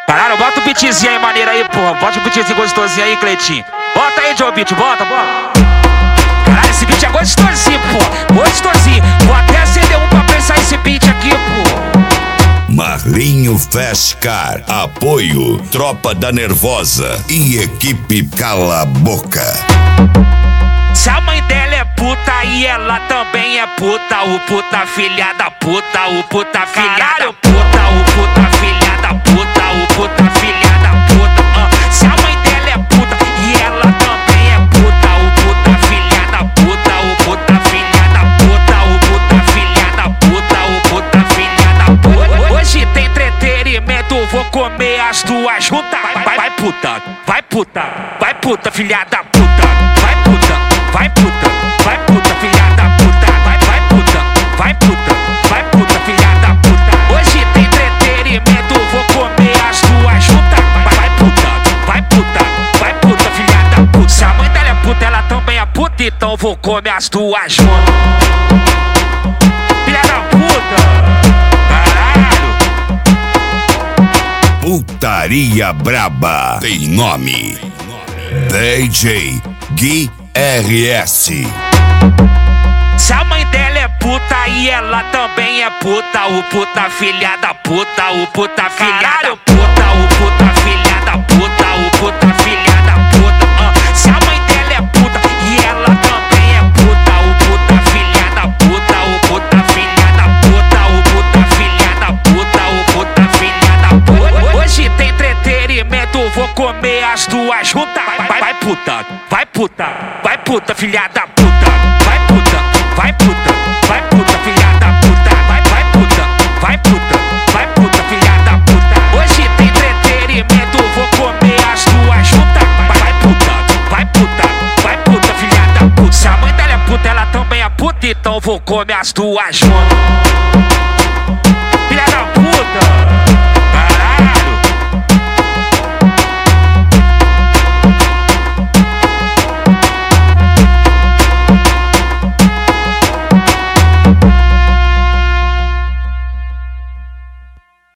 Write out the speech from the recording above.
Caralho, bota o beatzinho aí, maneiro aí, porra. Bota o beatzinho gostosinho aí, Cleitinho. Bota aí, Joe Beat, bota. Caralho, esse beat é gostosinho, porra. Gostosinho. Vou até acender um pra pensar esse beat aqui, porra. Marlinho Fast Car, apoio Tropa da Nervosa e equipe Cala a Boca. Se a mãe dela é puta e ela também é puta, o puta filha da puta, o puta filha da puta, o puta filha da puta, o puta filha da puta. Se a mãe dela é puta e ela também é puta, o puta filha da puta, o puta filha da puta, o puta filha da puta, o puta filha da puta. Hoje tem entretenimento, vou comer as duas juntas. Vai puta, vai puta, vai puta filha da puta, vai puta. Vai puta, filha da puta. Vai puta, vai puta, filha da puta. Hoje tem entretenimento, vou comer as duas juntas. Vai puta, filha da puta. Se a mãe dela é puta, ela também é puta, então vou comer as duas juntas. Filha da puta, caralho. Putaria braba tem nome: DJ Gui RS. Se a mãe dela é puta e ela também é puta, o puta filha da puta, o puta filha da puta, o puta filha da puta, o puta filha da puta. Se a mãe dela é puta e ela também é puta, o puta filha da puta, o puta filha da puta, o puta filha da puta, o puta filha da puta. Hoje tem entretenimento, vou comer as duas juntas. Vai puta, filha da puta. Vai puta, filha da puta. Vai puta, filha da puta. Hoje tem entretenimento, vou comer as duas juntas. Vai puta, filha da puta. Se a mãe dela é puta, ela também é puta, então vou comer as duas juntas. Filha da puta.